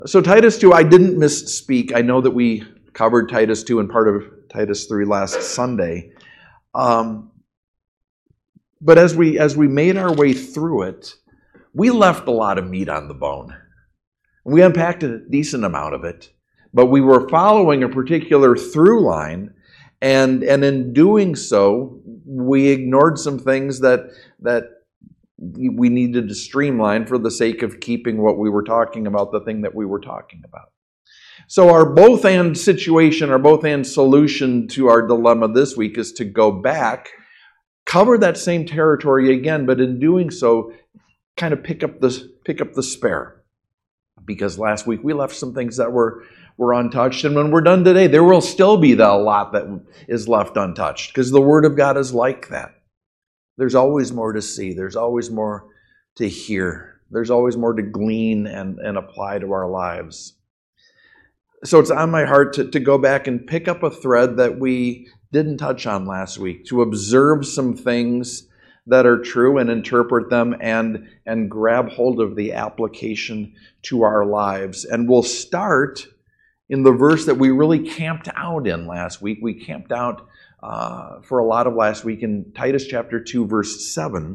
So Titus 2, I didn't misspeak. I know that we covered Titus 2 and part of Titus 3 last Sunday. But as we made our way through it, we left a lot of meat on the bone. We unpacked a decent amount of it, but we were following a particular through line, and in doing so, we ignored some things that we needed to streamline for the sake of keeping what we were talking about, the thing that we were talking about. So our both-and situation, our both-and solution to our dilemma this week is to go back, cover that same territory again, but in doing so, kind of pick up the spare. Because last week we left some things that were untouched, and when we're done today, there will still be a lot that is left untouched, because the Word of God is like that. There's always more to see. There's always more to hear. There's always more to glean and apply to our lives. So it's on my heart to go back and pick up a thread that we didn't touch on last week, to observe some things that are true and interpret them and grab hold of the application to our lives. And we'll start in the verse that we really camped out in last week. We camped out for a lot of last week in Titus chapter 2, verse 7,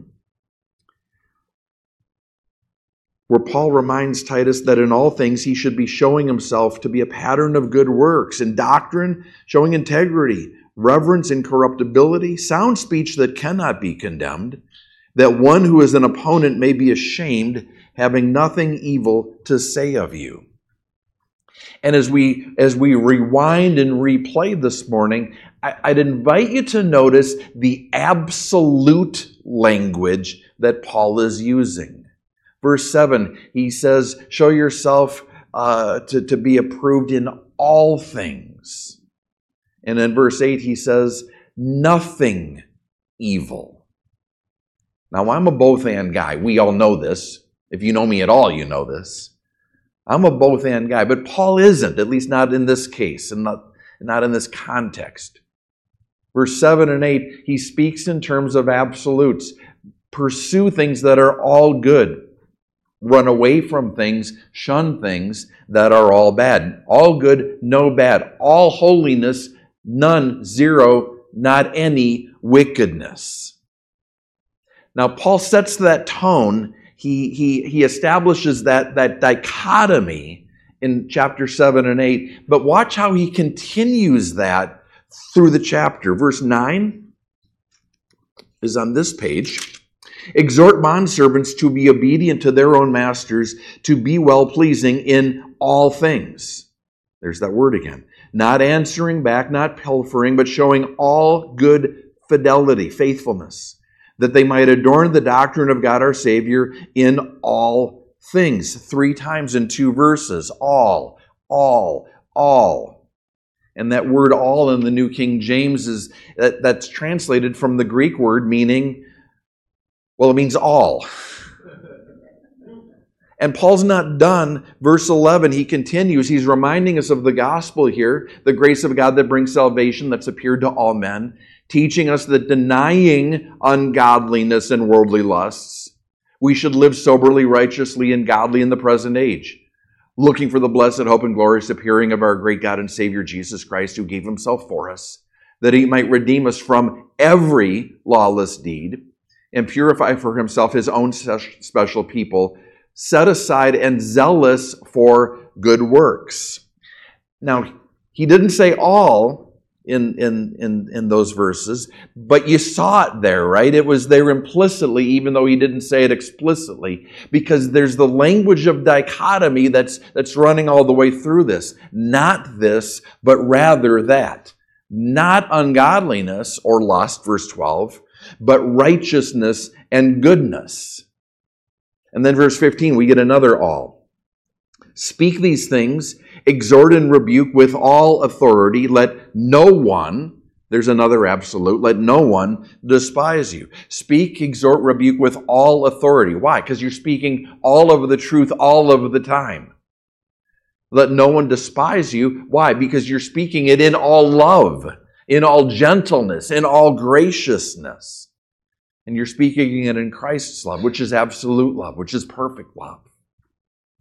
where Paul reminds Titus that in all things he should be showing himself to be a pattern of good works, in doctrine, showing integrity, reverence, incorruptibility, sound speech that cannot be condemned, that one who is an opponent may be ashamed, having nothing evil to say of you. And as we rewind and replay this morning, I'd invite you to notice the absolute language that Paul is using. Verse 7, he says, show yourself to be approved in all things. And in verse 8, he says, nothing evil. Now, I'm a both-and guy. We all know this. If you know me at all, you know this. I'm a both-and guy, but Paul isn't, at least not in this case and not in this context. Verse 7 and 8, he speaks in terms of absolutes. Pursue things that are all good. Run away from things, shun things that are all bad. All good, no bad. All holiness, none, zero, not any wickedness. Now, Paul sets that tone. He establishes that dichotomy in chapter 7 and 8. But watch how he continues that through the chapter. Verse 9 is on this page. Exhort bondservants to be obedient to their own masters, to be well-pleasing in all things. There's that word again. Not answering back, not pilfering, but showing all good fidelity, faithfulness, that they might adorn the doctrine of God our Savior in all things. 3 times in 2 verses. All. And that word all in the New King James that's translated from the Greek word meaning, well, it means all. And Paul's not done. Verse 11, he continues. He's reminding us of the gospel here, the grace of God that brings salvation that's appeared to all men, teaching us that denying ungodliness and worldly lusts, we should live soberly, righteously, and godly in the present age, looking for the blessed hope and glorious appearing of our great God and Savior Jesus Christ, who gave himself for us, that he might redeem us from every lawless deed and purify for himself his own special people, set aside and zealous for good works. Now, he didn't say all in those verses, but you saw it there, right? It was there implicitly, even though he didn't say it explicitly, because there's the language of dichotomy that's running all the way through this. Not this, but rather that. Not ungodliness or lust, verse 12, but righteousness and goodness. And then verse 15, we get another all. Speak these things, exhort and rebuke with all authority. Let no one, there's another absolute, let no one despise you. Speak, exhort, rebuke with all authority. Why? Because you're speaking all of the truth all of the time. Let no one despise you. Why? Because you're speaking it in all love, in all gentleness, in all graciousness. And you're speaking it in Christ's love, which is absolute love, which is perfect love.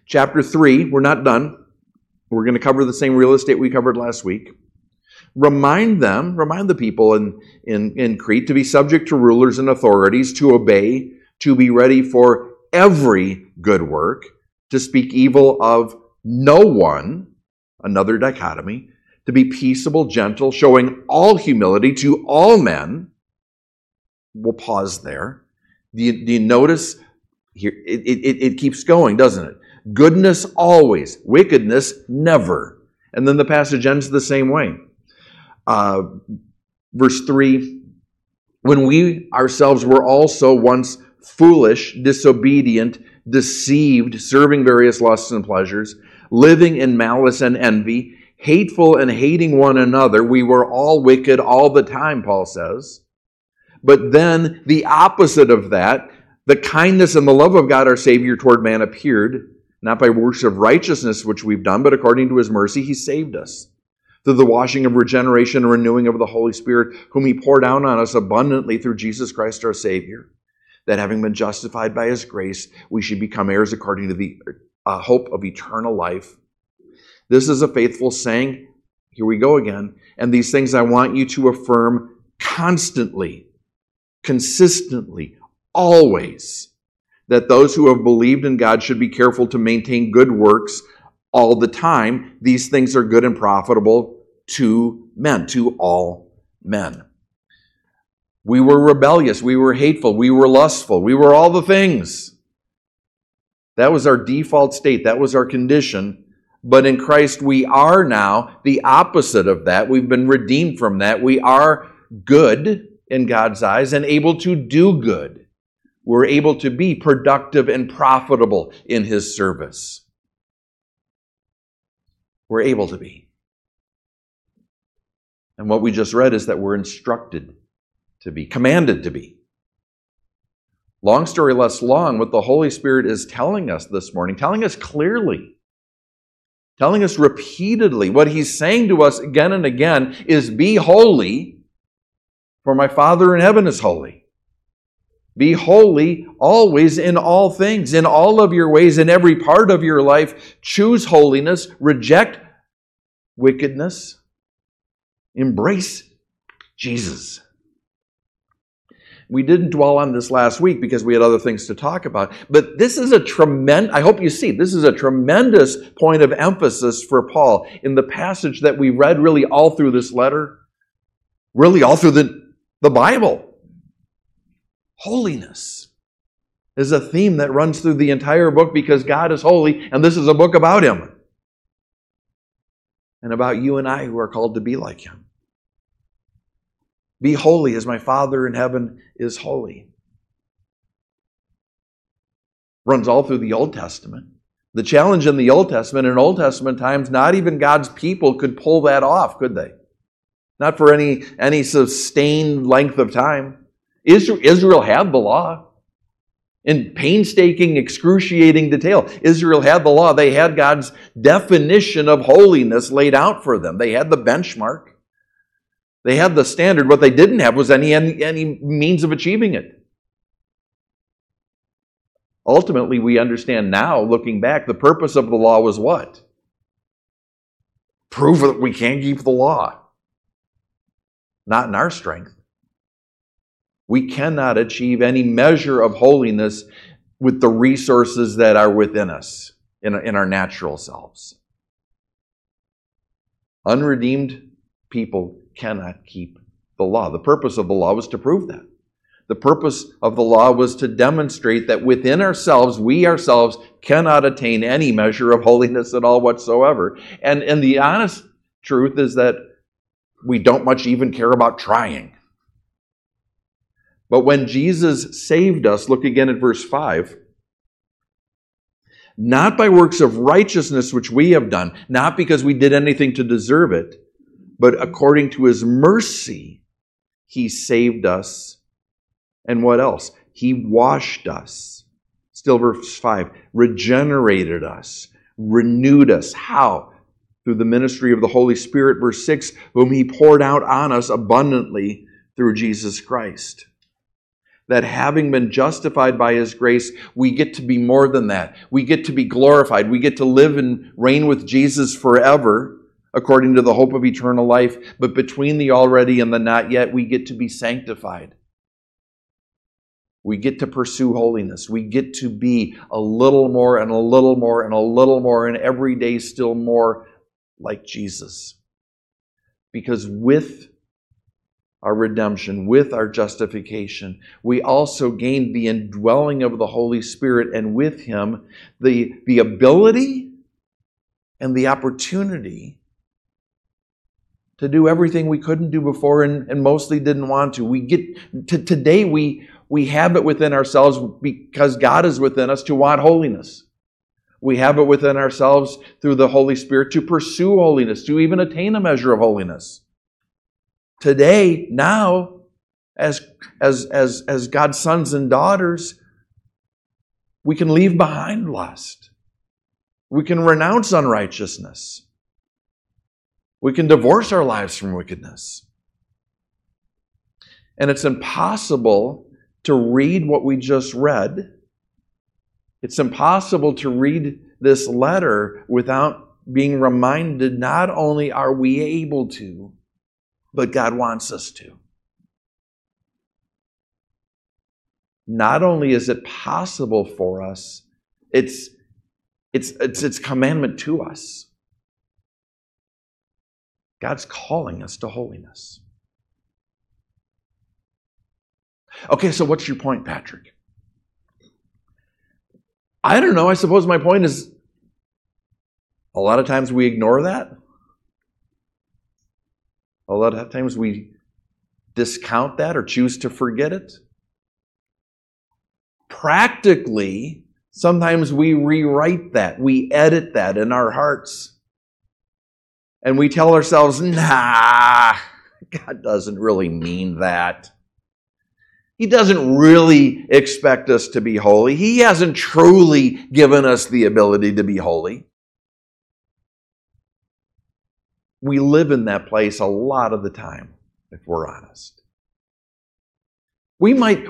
Chapter 3, we're not done. We're going to cover the same real estate we covered last week. Remind the people in Crete to be subject to rulers and authorities, to obey, to be ready for every good work, to speak evil of no one, another dichotomy, to be peaceable, gentle, showing all humility to all men. We'll pause there. Do you notice here? It keeps going, doesn't it? Goodness always, wickedness never. And then the passage ends the same way. Verse 3, when we ourselves were also once foolish, disobedient, deceived, serving various lusts and pleasures, living in malice and envy, hateful and hating one another, we were all wicked all the time, Paul says. But then the opposite of that, the kindness and the love of God our Savior toward man appeared, not by works of righteousness which we've done, but according to his mercy he saved us, through the washing of regeneration and renewing of the Holy Spirit, whom he poured down on us abundantly through Jesus Christ our Savior, that having been justified by his grace, we should become heirs according to the hope of eternal life. This is a faithful saying. Here we go again. And these things I want you to affirm constantly, consistently, always, that those who have believed in God should be careful to maintain good works all the time. These things are good and profitable to men, to all men. We were rebellious, we were hateful, we were lustful, we were all the things. That was our default state, that was our condition. But in Christ we are now the opposite of that. We've been redeemed from that. We are good in God's eyes and able to do good. We're able to be productive and profitable in his service. We're able to be. And what we just read is that we're instructed to be, commanded to be. Long story less long, what the Holy Spirit is telling us this morning, telling us clearly, telling us repeatedly, what he's saying to us again and again is, be holy, for my Father in heaven is holy. Be holy always in all things, in all of your ways, in every part of your life. Choose holiness, reject wickedness, embrace Jesus. We didn't dwell on this last week because we had other things to talk about, but this is I hope you see, this is a tremendous point of emphasis for Paul in the passage that we read really all through this letter, really all through the Bible. Holiness is a theme that runs through the entire book because God is holy, and this is a book about him. And about you and I who are called to be like him. Be holy as my Father in heaven is holy. Runs all through the Old Testament. The challenge in the Old Testament, in Old Testament times, not even God's people could pull that off, could they? Not for any sustained length of time. Israel had the law in painstaking, excruciating detail. Israel had the law. They had God's definition of holiness laid out for them. They had the benchmark. They had the standard. What they didn't have was any means of achieving it. Ultimately, we understand now, looking back, the purpose of the law was what? Prove that we can't keep the law. Not in our strength. We cannot achieve any measure of holiness with the resources that are within us, in our natural selves. Unredeemed people cannot keep the law. The purpose of the law was to prove that. The purpose of the law was to demonstrate that within ourselves, we ourselves cannot attain any measure of holiness at all whatsoever. And the honest truth is that we don't much even care about trying. But when Jesus saved us, look again at verse 5, not by works of righteousness which we have done, not because we did anything to deserve it, but according to his mercy, he saved us. And what else? He washed us. Still verse 5, regenerated us, renewed us. How? Through the ministry of the Holy Spirit, verse 6, whom he poured out on us abundantly through Jesus Christ. that having been justified by His grace, we get to be more than that. We get to be glorified. We get to live and reign with Jesus forever, according to the hope of eternal life. But between the already and the not yet, we get to be sanctified. We get to pursue holiness. We get to be a little more and a little more and a little more, and every day still more like Jesus. Because with our redemption, with our justification, we also gain the indwelling of the Holy Spirit, and with Him, the ability and the opportunity to do everything we couldn't do before and mostly didn't want to. We get to today, we have it within ourselves, because God is within us, to want holiness. We have it within ourselves through the Holy Spirit to pursue holiness, to even attain a measure of holiness. Today, now, as God's sons and daughters, we can leave behind lust. We can renounce unrighteousness. We can divorce our lives from wickedness. And it's impossible to read what we just read. It's impossible to read this letter without being reminded not only are we able to, but God wants us to. Not only is it possible for us, it's commandment to us. God's calling us to holiness. Okay, so what's your point, Patrick? I don't know. I suppose my point is a lot of times we ignore that. A lot of times we discount that or choose to forget it. Practically, sometimes we rewrite that. We edit that in our hearts. And we tell ourselves, nah, God doesn't really mean that. He doesn't really expect us to be holy. He hasn't truly given us the ability to be holy. We live in that place a lot of the time, if we're honest. We might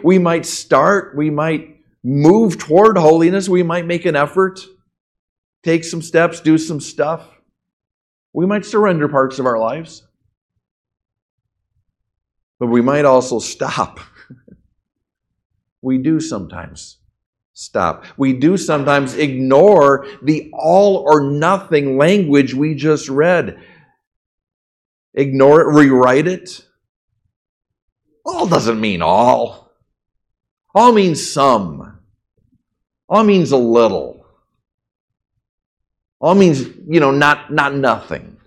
move toward holiness. We might make an effort, take some steps, do some stuff. We might surrender parts of our lives. But we might also stop. We do sometimes stop. We do sometimes ignore the all or nothing language we just read. Ignore it, rewrite it. All doesn't mean all. All means some. All means a little. All means, not nothing.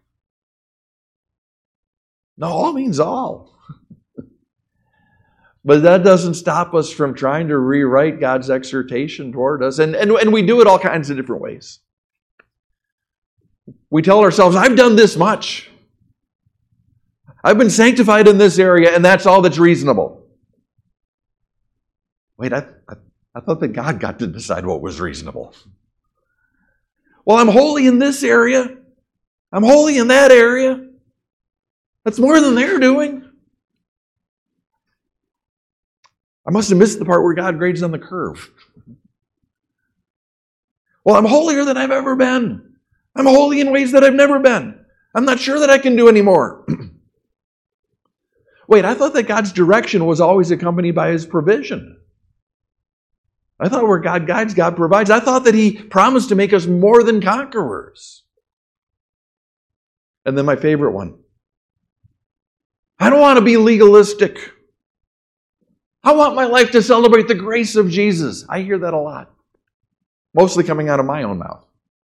No, all means all. But that doesn't stop us from trying to rewrite God's exhortation toward us. And we do it all kinds of different ways. We tell ourselves, I've done this much. I've been sanctified in this area, and that's all that's reasonable. Wait, I thought that God got to decide what was reasonable. Well, I'm holy in this area. I'm holy in that area. That's more than they're doing. I must have missed the part where God grades on the curve. Well, I'm holier than I've ever been. I'm holy in ways that I've never been. I'm not sure that I can do anymore. Wait, I thought that God's direction was always accompanied by His provision. I thought where God guides, God provides. I thought that He promised to make us more than conquerors. And then my favorite one. I don't want to be legalistic. I want my life to celebrate the grace of Jesus. I hear that a lot. Mostly coming out of my own mouth.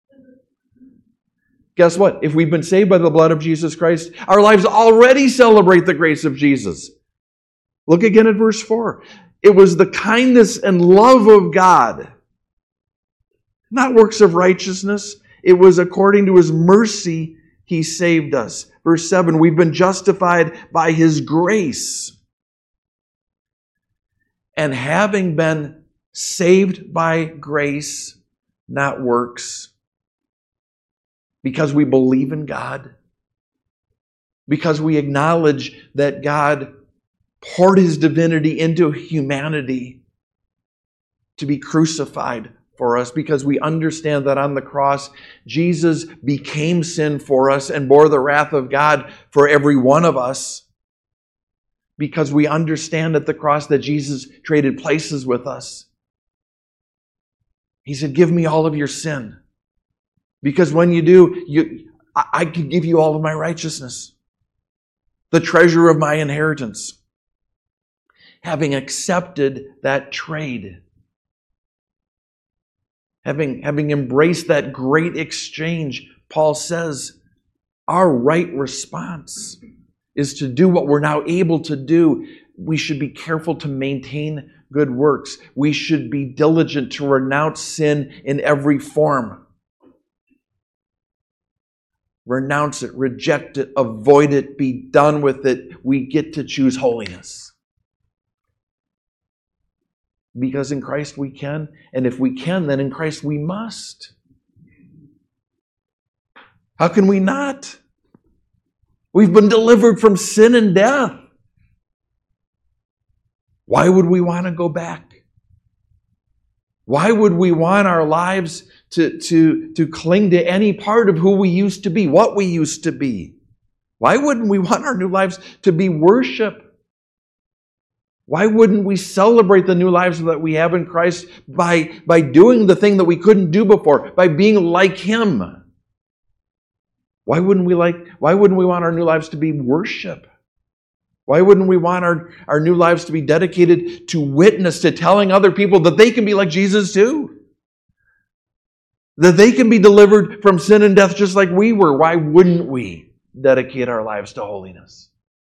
Guess what? If we've been saved by the blood of Jesus Christ, our lives already celebrate the grace of Jesus. Look again at verse 4. It was the kindness and love of God, not works of righteousness. It was according to His mercy He saved us. Verse 7, we've been justified by His grace. And having been saved by grace, not works, because we believe in God, because we acknowledge that God poured his divinity into humanity to be crucified for us, because we understand that on the cross, Jesus became sin for us and bore the wrath of God for every one of us, because we understand at the cross that Jesus traded places with us. He said, give me all of your sin, because when you do, I can give you all of my righteousness, the treasure of my inheritance. Having accepted that trade, having embraced that great exchange, Paul says, our right response is to do what we're now able to do. We should be careful to maintain good works. We should be diligent to renounce sin in every form. Renounce it, reject it, avoid it, be done with it. We get to choose holiness. Because in Christ we can, and if we can, then in Christ we must. How can we not? We've been delivered from sin and death. Why would we want to go back? Why would we want our lives to cling to any part of who we used to be, what we used to be? Why wouldn't we want our new lives to be worship? Why wouldn't we celebrate the new lives that we have in Christ by doing the thing that we couldn't do before, by being like Him? Why wouldn't we want our new lives to be worship? Why wouldn't we want our new lives to be dedicated to witness, to telling other people that they can be like Jesus too? That they can be delivered from sin and death just like we were. Why wouldn't we dedicate our lives to holiness?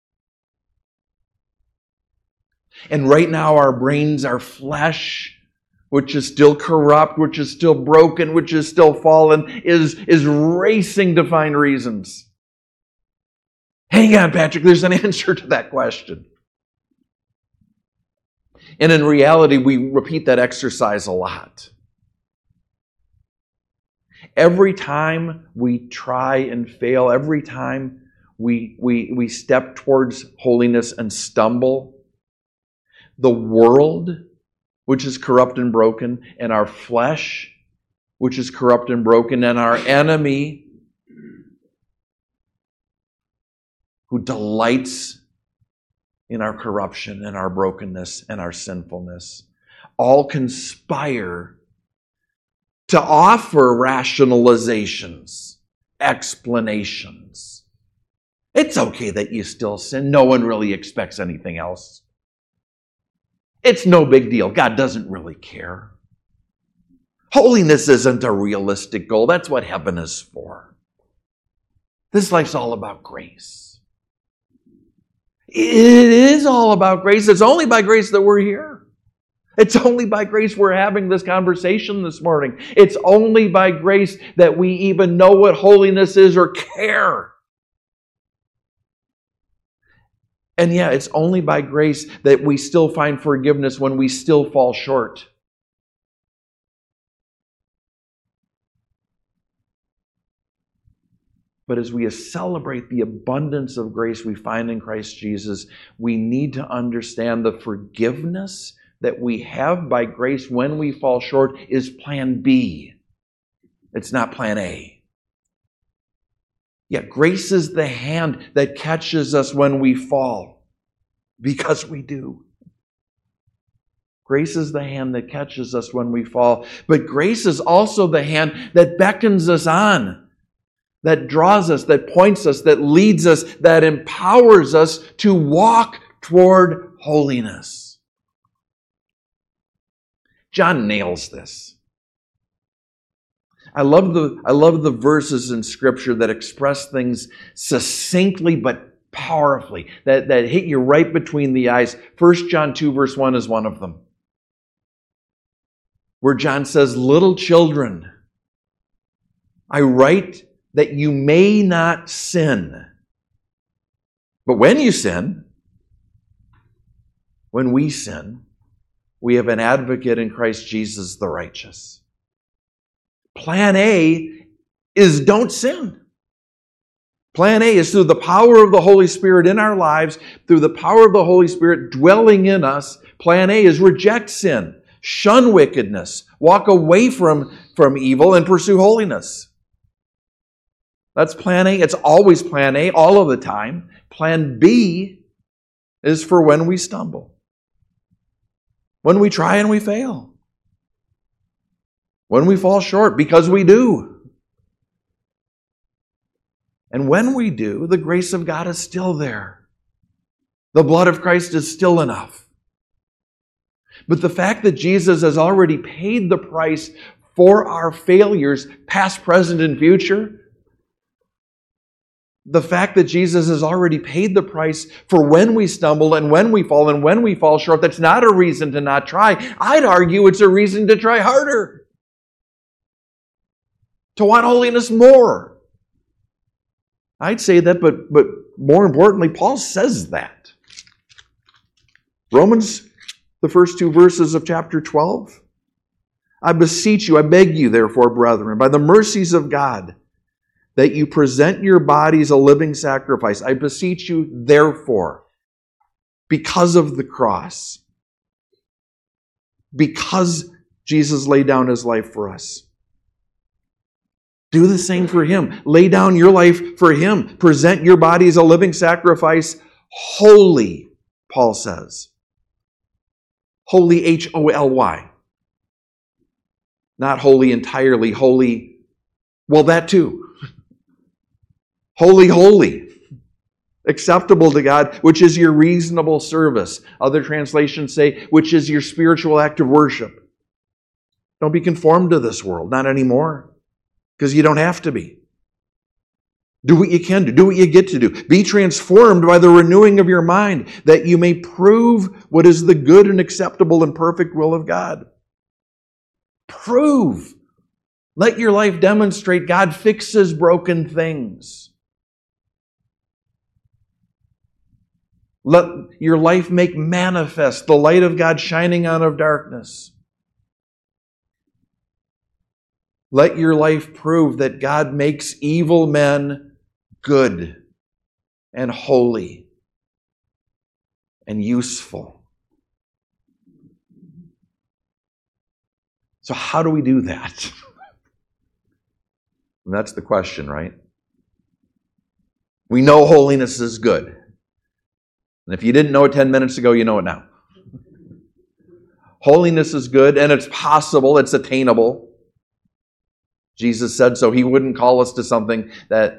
And right now our brains, our flesh, which is still corrupt, which is still broken, which is still fallen, is racing to find reasons. Hang on, Patrick, there's an answer to that question. And in reality, we repeat that exercise a lot. Every time we try and fail, every time we step towards holiness and stumble, the world, which is corrupt and broken, and our flesh, which is corrupt and broken, and our enemy, who delights in our corruption and our brokenness and our sinfulness, all conspire to offer rationalizations, explanations. It's okay that you still sin. No one really expects anything else. It's no big deal. God doesn't really care. Holiness isn't a realistic goal. That's what heaven is for. This life's all about grace. It is all about grace. It's only by grace that we're here. It's only by grace we're having this conversation this morning. It's only by grace that we even know what holiness is or care. And yeah, it's only by grace that we still find forgiveness when we still fall short. But as we celebrate the abundance of grace we find in Christ Jesus, we need to understand the forgiveness that we have by grace when we fall short is plan B. It's not plan A. Yeah, grace is the hand that catches us when we fall, because we do. Grace is the hand that catches us when we fall. But grace is also the hand that beckons us on, that draws us, that points us, that leads us, that empowers us to walk toward holiness. John nails this. I love the verses in Scripture that express things succinctly but powerfully, that hit you right between the eyes. 1 John 2 verse 1 is one of them, where John says, "Little children, I write that you may not sin. But when you sin, when we sin, we have an advocate in Christ Jesus the righteous." Plan A is don't sin. Plan A is through the power of the Holy Spirit in our lives, through the power of the Holy Spirit dwelling in us. Plan A is reject sin, shun wickedness, walk away from evil, and pursue holiness. That's plan A. It's always plan A, all of the time. Plan B is for when we stumble, when we try and we fail, when we fall short, because we do. And when we do, the grace of God is still there. The blood of Christ is still enough. But the fact that Jesus has already paid the price for our failures, past, present, and future, the fact that Jesus has already paid the price for when we stumble and when we fall short, that's not a reason to not try. I'd argue it's a reason to try harder, to want holiness more. I'd say that, but more importantly, Paul says that. Romans, the first 2 verses of chapter 12. I beseech you, I beg you, therefore, brethren, by the mercies of God, that you present your bodies a living sacrifice. I beseech you, therefore, because of the cross, because Jesus laid down his life for us. Do the same for him. Lay down your life for him. Present your body as a living sacrifice, holy, Paul says. Holy, H-O-L-Y. Not holy entirely, holy, well, that too. Holy, holy. Acceptable to God, which is your reasonable service. Other translations say, which is your spiritual act of worship. Don't be conformed to this world, not anymore. Because you don't have to be. Do what you can do. Do what you get to do. Be transformed by the renewing of your mind, that you may prove what is the good and acceptable and perfect will of God. Prove. Let your life demonstrate God fixes broken things. Let your life make manifest the light of God shining out of darkness. Let your life prove that God makes evil men good and holy and useful. So how do we do that? And that's the question, right? We know holiness is good. And if you didn't know it 10 minutes ago, you know it now. Holiness is good, and it's possible, it's attainable. Jesus said so. He wouldn't call us to something that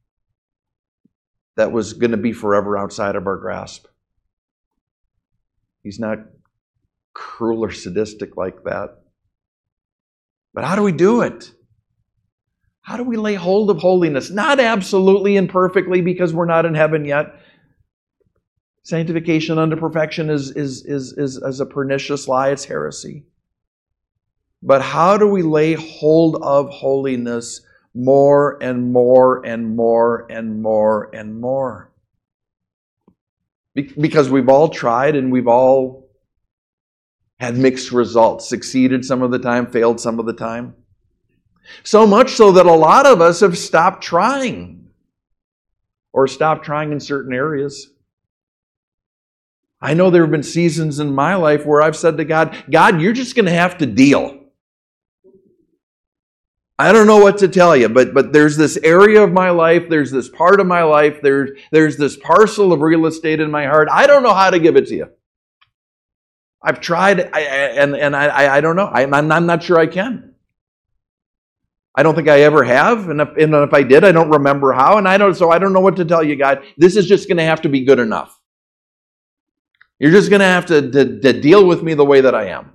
was going to be forever outside of our grasp. He's not cruel or sadistic like that. But how do we do it? How do we lay hold of holiness? Not absolutely and perfectly, because we're not in heaven yet. Sanctification unto perfection is a pernicious lie. It's heresy. But how do we lay hold of holiness more and more and more and more and more? Because we've all tried and we've all had mixed results. Succeeded some of the time, failed some of the time. So much so that a lot of us have stopped trying. Or stopped trying in certain areas. I know there have been seasons in my life where I've said to God, God, you're just going to have to deal. I don't know what to tell you, but there's this area of my life, there's this part of my life, there's this parcel of real estate in my heart. I don't know how to give it to you. I've tried, and I don't know. I'm not sure I can. I don't think I ever have, and if I did, I don't remember how, so I don't know what to tell you, God. This is just going to have to be good enough. You're just going to have to deal with me the way that I am.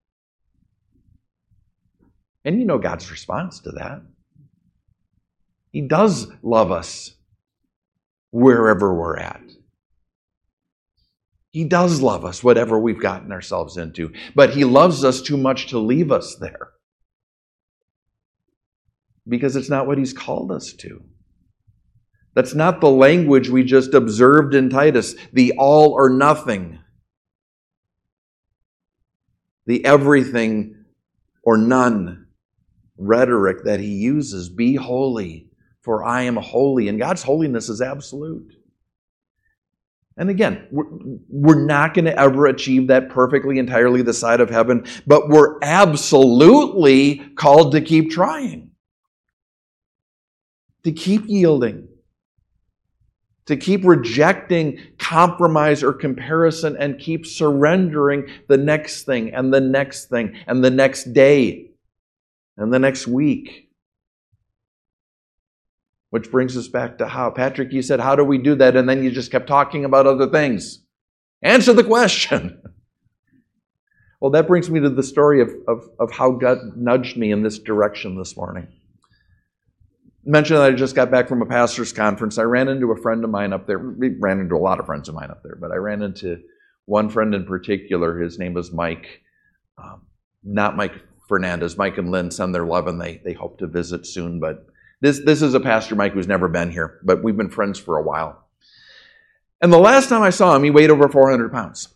And you know God's response to that. He does love us wherever we're at. He does love us, whatever we've gotten ourselves into. But He loves us too much to leave us there. Because it's not what He's called us to. That's not the language we just observed in Titus, the all or nothing. The everything or none rhetoric that he uses. Be holy, for I am holy. And God's holiness is absolute. And again, we're not going to ever achieve that perfectly, entirely this side of heaven, but we're absolutely called to keep trying, to keep yielding, to keep rejecting compromise or comparison and keep surrendering the next thing and the next thing and the next day and the next week. Which brings us back to how. Patrick, you said, how do we do that? And then you just kept talking about other things. Answer the question. Well, that brings me to the story of how God nudged me in this direction this morning. I mentioned that I just got back from a pastor's conference. I ran into a friend of mine up there. We ran into a lot of friends of mine up there, but I ran into one friend in particular. His name was Mike. Not Mike Fernandez. Mike and Lynn send their love, and they hope to visit soon, but This is a Pastor Mike who's never been here, but we've been friends for a while. And the last time I saw him, he weighed over 400 pounds.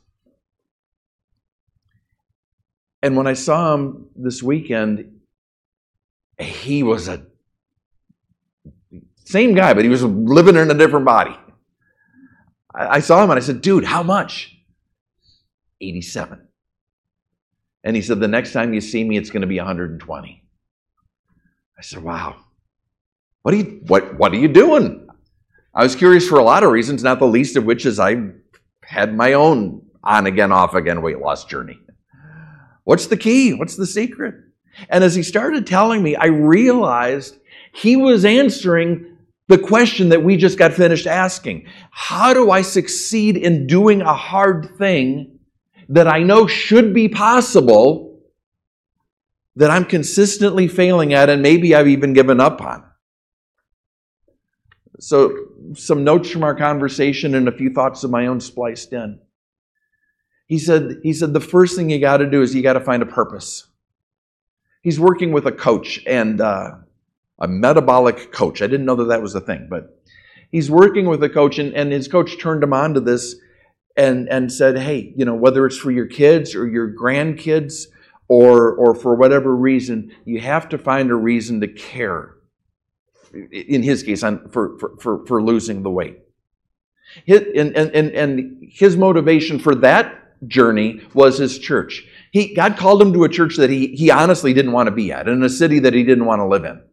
And when I saw him this weekend, he was a same guy, but he was living in a different body. I saw him and I said, dude, how much? 87. And he said, the next time you see me, it's going to be 120. I said, wow. What are you doing? I was curious for a lot of reasons, not the least of which is I had my own on-again, off-again weight loss journey. What's the key? What's the secret? And as he started telling me, I realized he was answering the question that we just got finished asking. How do I succeed in doing a hard thing that I know should be possible, that I'm consistently failing at, and maybe I've even given up on? So some notes from our conversation and a few thoughts of my own spliced in. He said, the first thing you got to do is you got to find a purpose. He's working with a coach, and a metabolic coach. I didn't know that was a thing, but he's working with a coach, and his coach turned him on to this and said, hey, whether it's for your kids or your grandkids or for whatever reason, you have to find a reason to care. In his case, for losing the weight. And his motivation for that journey was his church. God called him to a church that he honestly didn't want to be at, in a city that he didn't want to live in.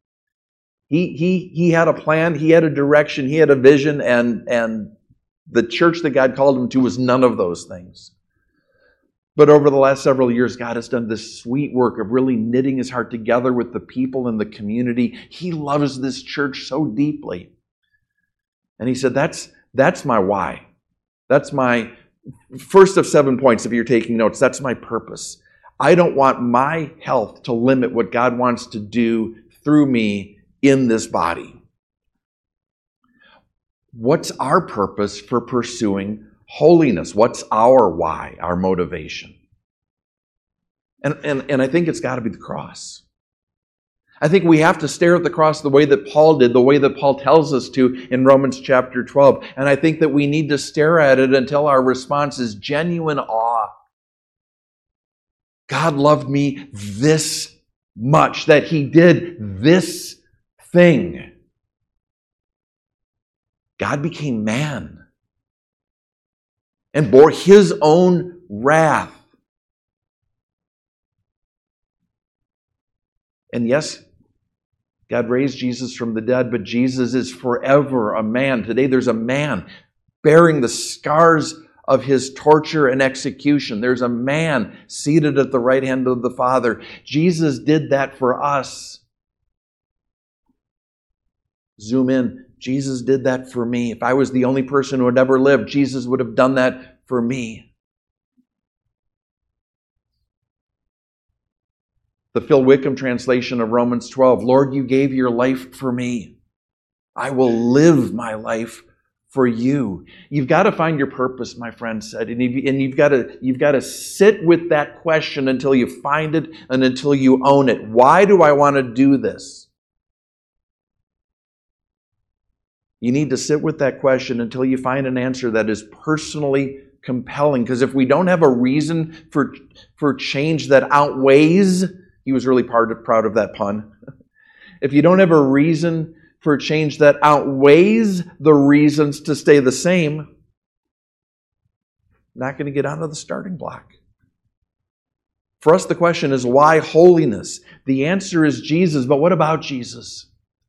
He had a plan, he had a direction, he had a vision, and the church that God called him to was none of those things. But over the last several years, God has done this sweet work of really knitting his heart together with the people in the community. He loves this church so deeply. And he said, that's my why. That's my first of 7 points, if you're taking notes. That's my purpose. I don't want my health to limit what God wants to do through me in this body. What's our purpose for pursuing holiness? What's our why, our motivation? And I think it's got to be the cross. I think we have to stare at the cross the way that Paul did, the way that Paul tells us to in Romans chapter 12. And I think that we need to stare at it until our response is genuine awe. God loved me this much that he did this thing. God became man and bore his own wrath. And yes, God raised Jesus from the dead, but Jesus is forever a man. Today there's a man bearing the scars of his torture and execution. There's a man seated at the right hand of the Father. Jesus did that for us. Zoom in. Jesus did that for me. If I was the only person who had ever lived, Jesus would have done that for me. The Phil Wickham translation of Romans 12, Lord, you gave your life for me. I will live my life for you. You've got to find your purpose, my friend said, and you've got to sit with that question until you find it and until you own it. Why do I want to do this? You need to sit with that question until you find an answer that is personally compelling. Because if we don't have a reason for change that outweighs, he was really proud of that pun. If you don't have a reason for change that outweighs the reasons to stay the same, not going to get onto the starting block. For us, the question is, why holiness? The answer is Jesus, but what about Jesus?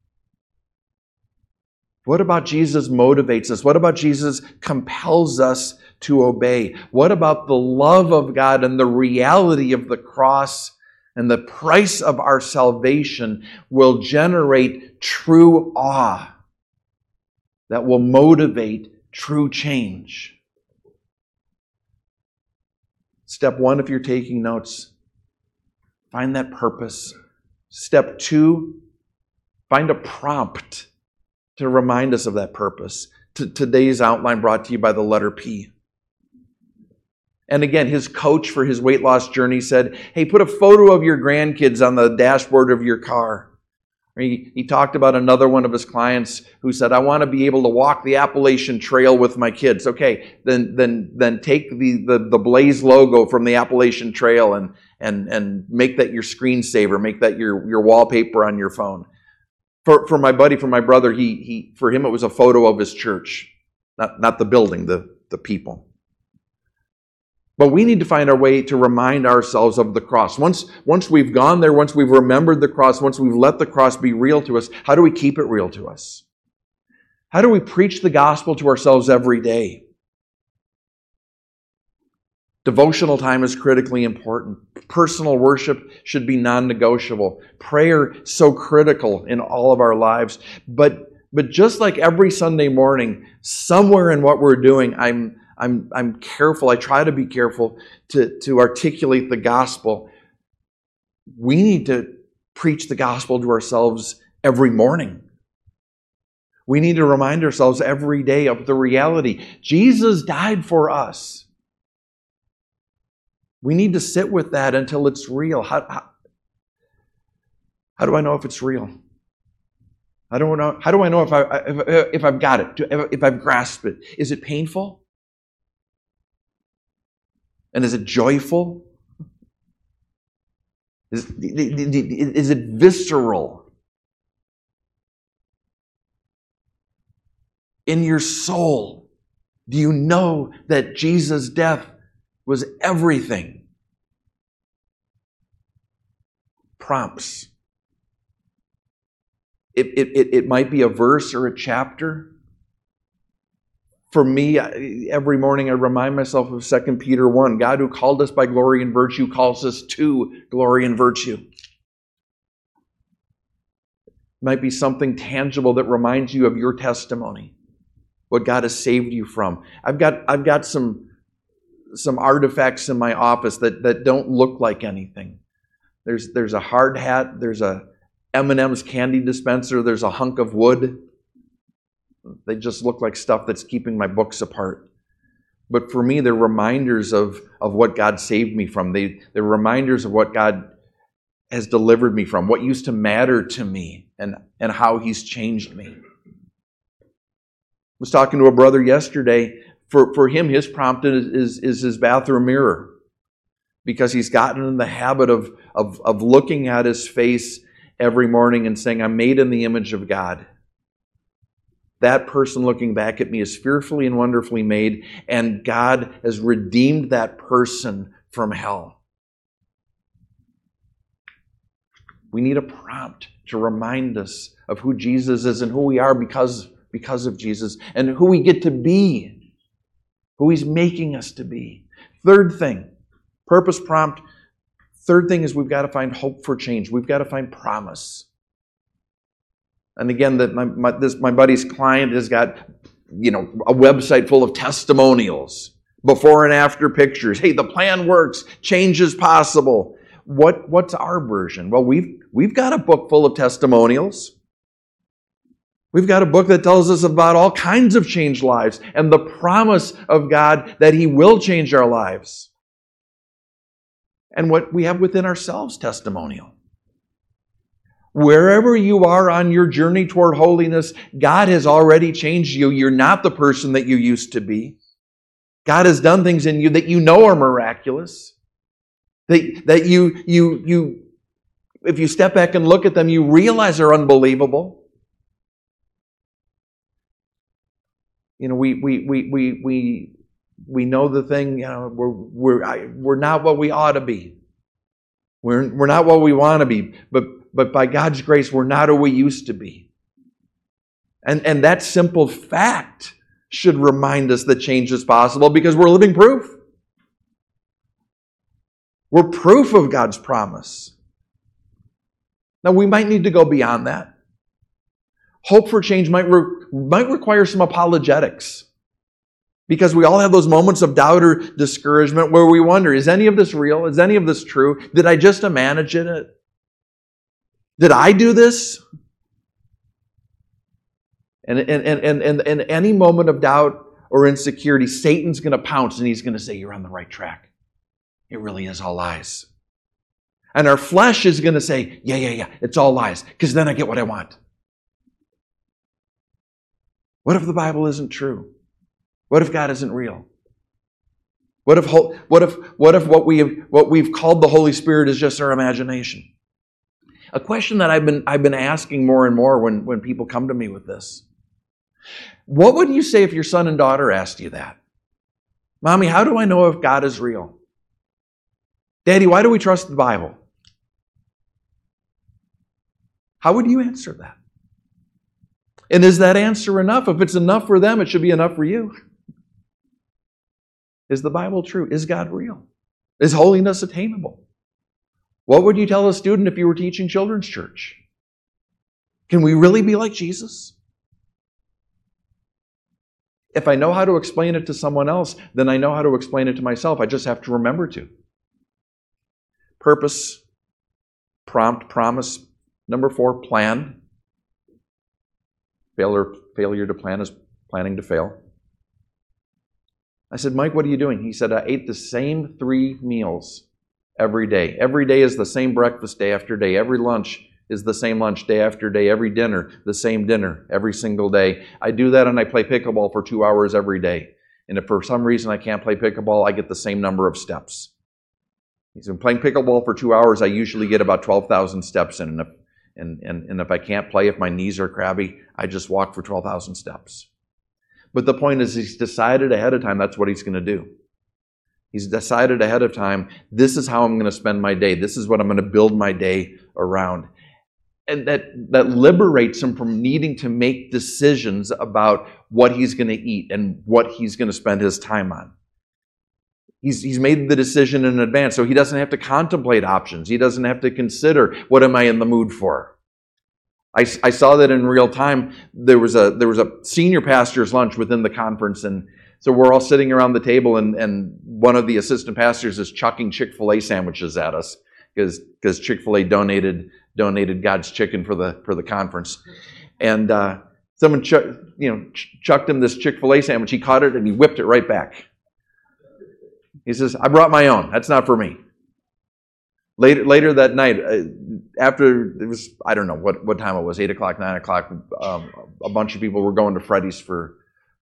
What about Jesus motivates us? What about Jesus compels us to obey? What about the love of God and the reality of the cross and the price of our salvation will generate true awe that will motivate true change? Step 1, if you're taking notes, find that purpose. Step 2, find a prompt to remind us of that purpose. Today's outline brought to you by the letter P. And again, his coach for his weight loss journey said, hey, put a photo of your grandkids on the dashboard of your car. He talked about another one of his clients who said, I want to be able to walk the Appalachian Trail with my kids. Okay, then take the Blaze logo from the Appalachian Trail and make that your screensaver, make that your wallpaper on your phone. For my buddy, for my brother, for him it was a photo of his church, not the building, the people. But we need to find our way to remind ourselves of the cross. Once we've gone there, once we've remembered the cross, once we've let the cross be real to us, how do we keep it real to us? How do we preach the gospel to ourselves every day? Devotional time is critically important. Personal worship should be non-negotiable. Prayer so critical in all of our lives. But just like every Sunday morning, somewhere in what we're doing, I'm careful. I try to be careful to articulate the gospel. We need to preach the gospel to ourselves every morning. We need to remind ourselves every day of the reality. Jesus died for us. We need to sit with that until it's real. How do I know if it's real? How do I know if I've got it? If I've grasped it? Is it painful? And is it joyful? Is it visceral? In your soul, do you know that Jesus' death was everything? Prompts. It might be a verse or a chapter. For me, every morning I remind myself of 2 Peter 1. God who called us by glory and virtue calls us to glory and virtue. It might be something tangible that reminds you of your testimony, what God has saved you from. I've got some artifacts in my office that don't look like anything. There's a hard hat, there's a M&M's candy dispenser, there's a hunk of wood. They just look like stuff that's keeping my books apart. But for me, they're reminders of what God saved me from. They're reminders of what God has delivered me from, what used to matter to me, and how He's changed me. I was talking to a brother yesterday. For him, his prompt is his bathroom mirror, because he's gotten in the habit of looking at his face every morning and saying, I'm made in the image of God. That person looking back at me is fearfully and wonderfully made, and God has redeemed that person from hell. We need a prompt to remind us of who Jesus is and who we are because of Jesus, and who we get to be, who He's making us to be. Third thing, purpose prompt. Third thing is we've got to find hope for change. We've got to find promise. And again, my buddy's client has got, a website full of testimonials, before and after pictures. Hey, the plan works. Change is possible. What's our version? Well, we've got a book full of testimonials. We've got a book that tells us about all kinds of changed lives and the promise of God that He will change our lives. And what we have within ourselves, testimonial. Wherever you are on your journey toward holiness, God has already changed you. You're not the person that you used to be. God has done things in you that you know are miraculous. That you if you step back and look at them, you realize are unbelievable. we know the thing. We're not what we ought to be. We're not what we want to be. But by God's grace, we're not who we used to be. And that simple fact should remind us that change is possible because we're living proof. We're proof of God's promise. Now, we might need to go beyond that. Hope for change might require some apologetics. Because we all have those moments of doubt or discouragement where we wonder, is any of this real? Is any of this true? Did I just imagine it? Did I do this? And in any moment of doubt or insecurity, Satan's going to pounce and he's going to say, you're on the right track. It really is all lies. And our flesh is going to say, yeah, it's all lies, because then I get what I want. What if the Bible isn't true? What if God isn't real? What if what we've called the Holy Spirit is just our imagination? A question that I've been asking more and more when people come to me with this. What would you say if your son and daughter asked you that? Mommy, how do I know if God is real? Daddy, why do we trust the Bible? How would you answer that? And is that answer enough? If it's enough for them, it should be enough for you. Is the Bible true? Is God real? Is holiness attainable? What would you tell a student if you were teaching children's church? Can we really be like Jesus? If I know how to explain it to someone else, then I know how to explain it to myself. I just have to remember to. Purpose, prompt, promise. Number 4, plan. Failure to plan is planning to fail. I said, Mike, what are you doing? He said, I ate the same 3 meals every day. Every day is the same breakfast day after day. Every lunch is the same lunch day after day. Every dinner, the same dinner every single day. I do that and I play pickleball for 2 hours every day. And if for some reason I can't play pickleball, I get the same number of steps. He said, playing pickleball for 2 hours, I usually get about 12,000 steps in. And if I can't play, if my knees are crabby, I just walk for 12,000 steps. But the point is, he's decided ahead of time that's what he's going to do. He's decided ahead of time, this is how I'm going to spend my day. This is what I'm going to build my day around. And that liberates him from needing to make decisions about what he's going to eat and what he's going to spend his time on. He's made the decision in advance, so he doesn't have to contemplate options. He doesn't have to consider, what am I in the mood for? I saw that in real time. There was a senior pastor's lunch within the conference, and so we're all sitting around the table, and one of the assistant pastors is chucking Chick-fil-A sandwiches at us because Chick-fil-A donated God's chicken for the conference, and someone chucked him this Chick-fil-A sandwich. He caught it and he whipped it right back. He says, I brought my own. That's not for me. Later that night, after it was, I don't know what time it was, 8 o'clock, 9 o'clock, a bunch of people were going to Freddy's for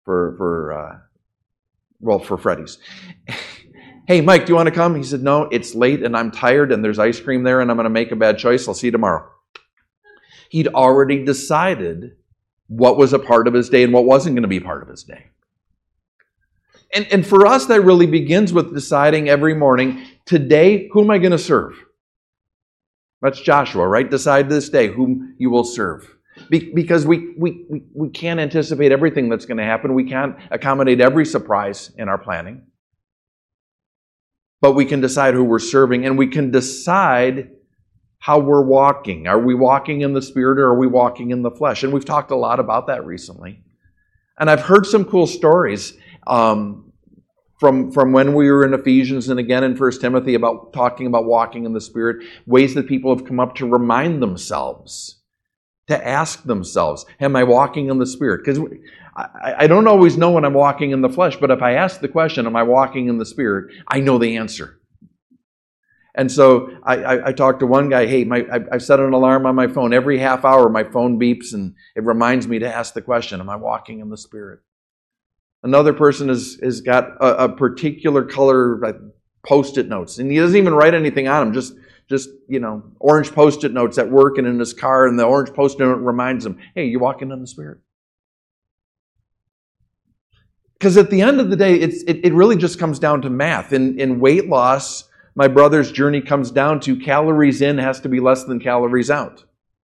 Freddy's. Hey, Mike, do you want to come? He said, no, it's late and I'm tired and there's ice cream there and I'm going to make a bad choice. I'll see you tomorrow. He'd already decided what was a part of his day and what wasn't going to be part of his day. And for us, that really begins with deciding every morning, today, who am I going to serve? That's Joshua, right? Decide this day whom you will serve. Because we can't anticipate everything that's going to happen. We can't accommodate every surprise in our planning. But we can decide who we're serving, and we can decide how we're walking. Are we walking in the Spirit or are we walking in the flesh? And we've talked a lot about that recently. And I've heard some cool stories from when we were in Ephesians and again in 1 Timothy about talking about walking in the Spirit, ways that people have come up to remind themselves, to ask themselves, am I walking in the Spirit? Because I don't always know when I'm walking in the flesh, but if I ask the question, am I walking in the Spirit, I know the answer. And so I talked to one guy, hey, I've set an alarm on my phone. Every half hour my phone beeps and it reminds me to ask the question, am I walking in the Spirit? Another person has got a particular color Post-it notes, and he doesn't even write anything on them, just orange Post-it notes at work and in his car, and the orange Post-it note reminds him, hey, you walking in the Spirit? Because at the end of the day, it really just comes down to math. In weight loss, my brother's journey comes down to calories in has to be less than calories out.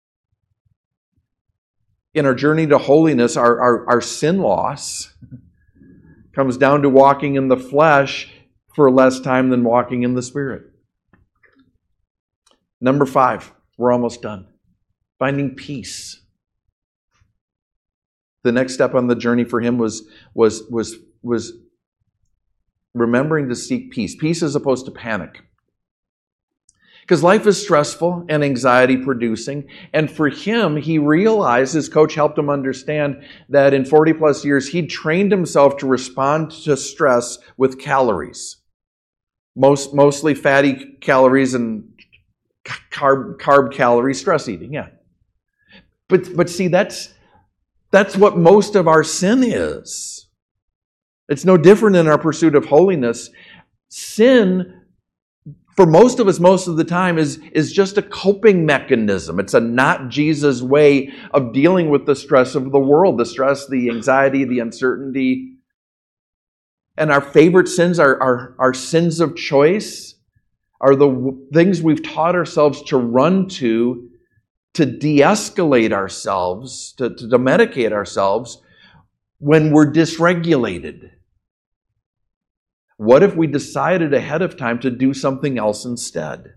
In our journey to holiness, our sin loss comes down to walking in the flesh for less time than walking in the Spirit. Number 5, we're almost done. Finding peace. The next step on the journey for him was remembering to seek peace. Peace as opposed to panic. Because life is stressful and anxiety producing. And for him, he realized, his coach helped him understand that in 40 plus years, he'd trained himself to respond to stress with calories. Mostly fatty calories and carb calories, stress eating, yeah. But see, that's what most of our sin is. It's no different in our pursuit of holiness. Sin, for most of us, most of the time, is just a coping mechanism. It's a not Jesus way of dealing with the stress of the world, the stress, the anxiety, the uncertainty. And our favorite sins, our sins of choice, are the things we've taught ourselves to run to de-escalate ourselves, to medicate ourselves when we're dysregulated. What if we decided ahead of time to do something else instead?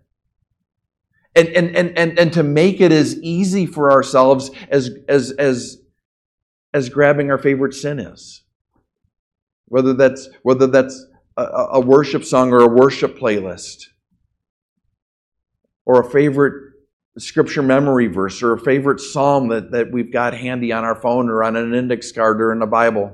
And to make it as easy for ourselves as grabbing our favorite sin is. Whether that's a worship song or a worship playlist, or a favorite scripture memory verse, or a favorite psalm that we've got handy on our phone or on an index card or in the Bible.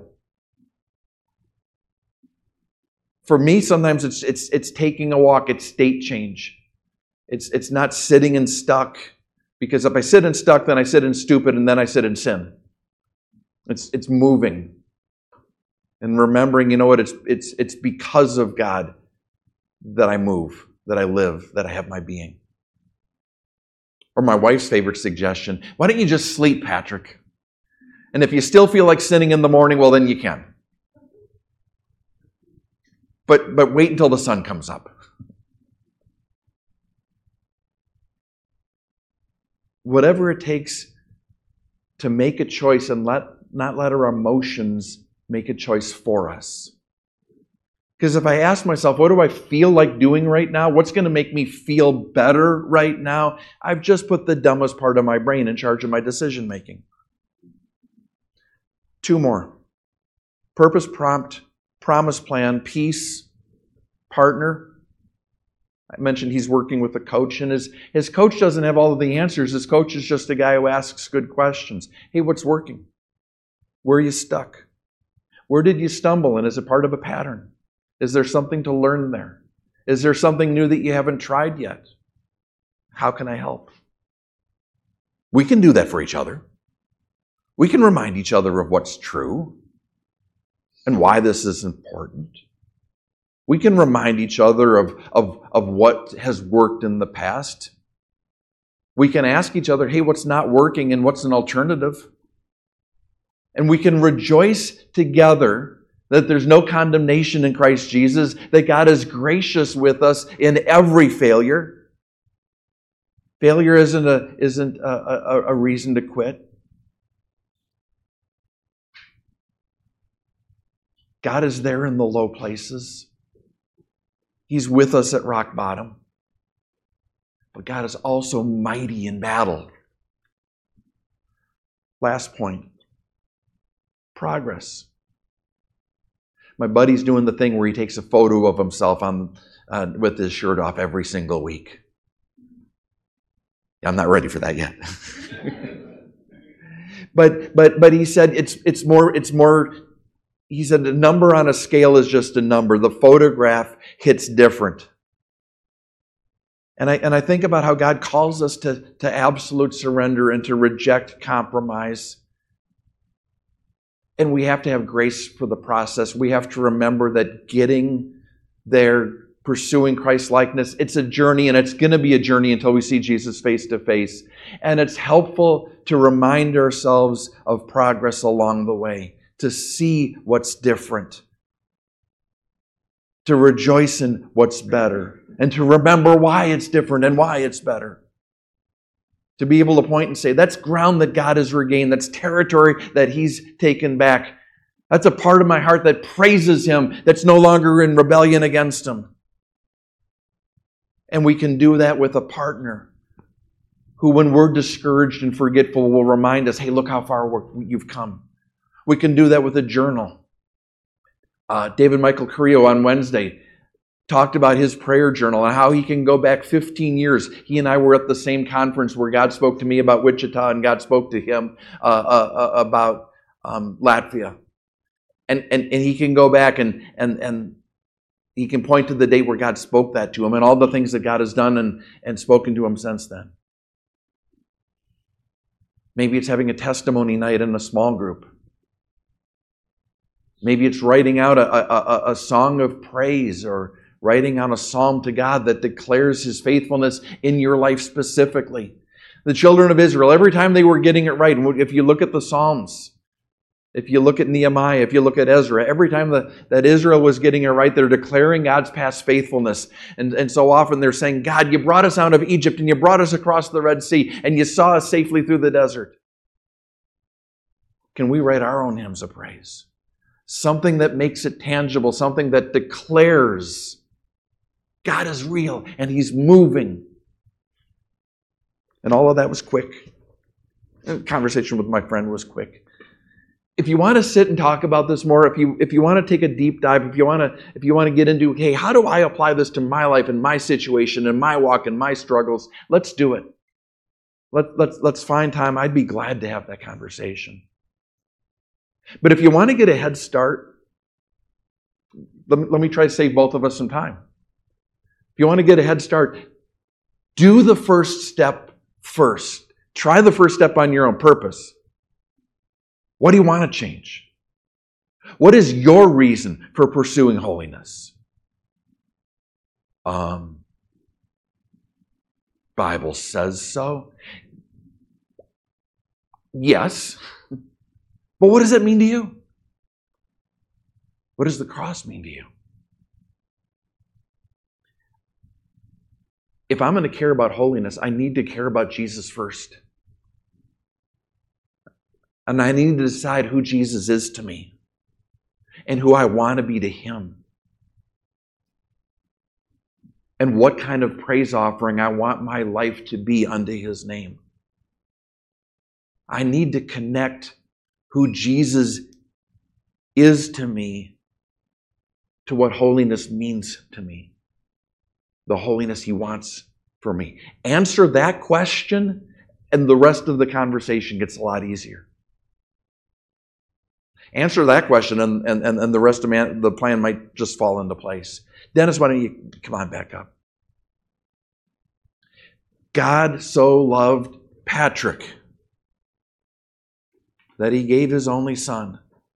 For me, sometimes it's taking a walk, it's state change. It's not sitting and stuck, because if I sit and stuck, then I sit in stupid, and then I sit in sin. It's moving. And remembering, you know what, it's because of God that I move, that I live, that I have my being. Or my wife's favorite suggestion, why don't you just sleep, Patrick? And if you still feel like sinning in the morning, well, then you can. But wait until the sun comes up. Whatever it takes to make a choice and not let our emotions make a choice for us. Because if I ask myself, what do I feel like doing right now? What's going to make me feel better right now? I've just put the dumbest part of my brain in charge of my decision making. 2 more. Purpose, prompt, promise, plan, peace, partner. I mentioned he's working with a coach, and his coach doesn't have all of the answers. His coach is just a guy who asks good questions. Hey, what's working? Where are you stuck? Where did you stumble? And is it part of a pattern? Is there something to learn there? Is there something new that you haven't tried yet? How can I help? We can do that for each other. We can remind each other of what's true and why this is important. We can remind each other of what has worked in the past. We can ask each other, hey, what's not working and what's an alternative? And we can rejoice together that there's no condemnation in Christ Jesus, that God is gracious with us in every failure. Failure isn't a reason to quit. God is there in the low places. He's with us at rock bottom. But God is also mighty in battle. Last point. Progress. My buddy's doing the thing where he takes a photo of himself with his shirt off every single week. I'm not ready for that yet. but he said it's more. He said a number on a scale is just a number. The photograph hits different. And I think about how God calls us to absolute surrender and to reject compromise. And we have to have grace for the process. We have to remember that getting there, pursuing Christ-likeness, it's a journey, and it's going to be a journey until we see Jesus face to face. And it's helpful to remind ourselves of progress along the way, to see what's different, to rejoice in what's better, and to remember why it's different and why it's better. To be able to point and say, that's ground that God has regained, that's territory that He's taken back. That's a part of my heart that praises Him, that's no longer in rebellion against Him. And we can do that with a partner who, when we're discouraged and forgetful, will remind us, hey, look how far you've come. We can do that with a journal. David Michael Carrillo on Wednesday talked about his prayer journal and how he can go back 15 years. He and I were at the same conference where God spoke to me about Wichita and God spoke to him about Latvia. And he can go back and he can point to the date where God spoke that to him and all the things that God has done and spoken to him since then. Maybe it's having a testimony night in a small group. Maybe it's writing out a song of praise or writing out a psalm to God that declares His faithfulness in your life specifically. The children of Israel, every time they were getting it right, and if you look at the Psalms, if you look at Nehemiah, if you look at Ezra, every time that Israel was getting it right, they're declaring God's past faithfulness. And so often they're saying, God, you brought us out of Egypt and you brought us across the Red Sea and you saw us safely through the desert. Can we write our own hymns of praise? Something that makes it tangible, something that declares God is real and He's moving. And all of that was quick. The conversation with my friend was quick. If you want to sit and talk about this more, if you want to take a deep dive, if you want to get into, hey, how do I apply this to my life and my situation and my walk and my struggles? Let's do it. Let's find time. I'd be glad to have that conversation. But if you want to get a head start, let me try to save both of us some time. If you want to get a head start, do the first step first. Try the first step on your own purpose. What do you want to change? What is your reason for pursuing holiness? Bible says so. Yes. But what does it mean to you? What does the cross mean to you? If I'm going to care about holiness, I need to care about Jesus first. And I need to decide who Jesus is to me and who I want to be to Him. And what kind of praise offering I want my life to be unto His name. I need to connect who Jesus is to me to what holiness means to me. The holiness He wants for me. Answer that question and the rest of the conversation gets a lot easier. Answer that question and the rest of the plan might just fall into place. Dennis, why don't you come on back up? God so loved Patrick that He gave His only Son.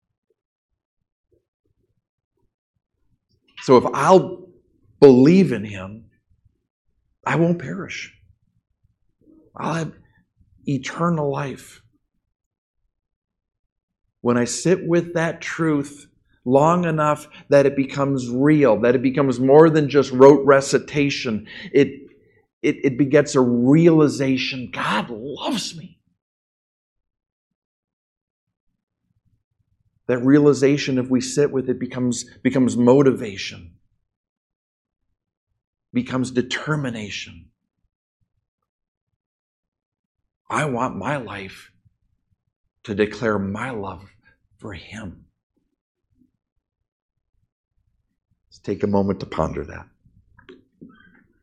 So if I'll believe in Him, I won't perish. I'll have eternal life. When I sit with that truth long enough that it becomes real, that it becomes more than just rote recitation, it begets a realization, God loves me. That realization, if we sit with it, becomes motivation, becomes determination. I want my life to declare my love for Him. Let's take a moment to ponder that.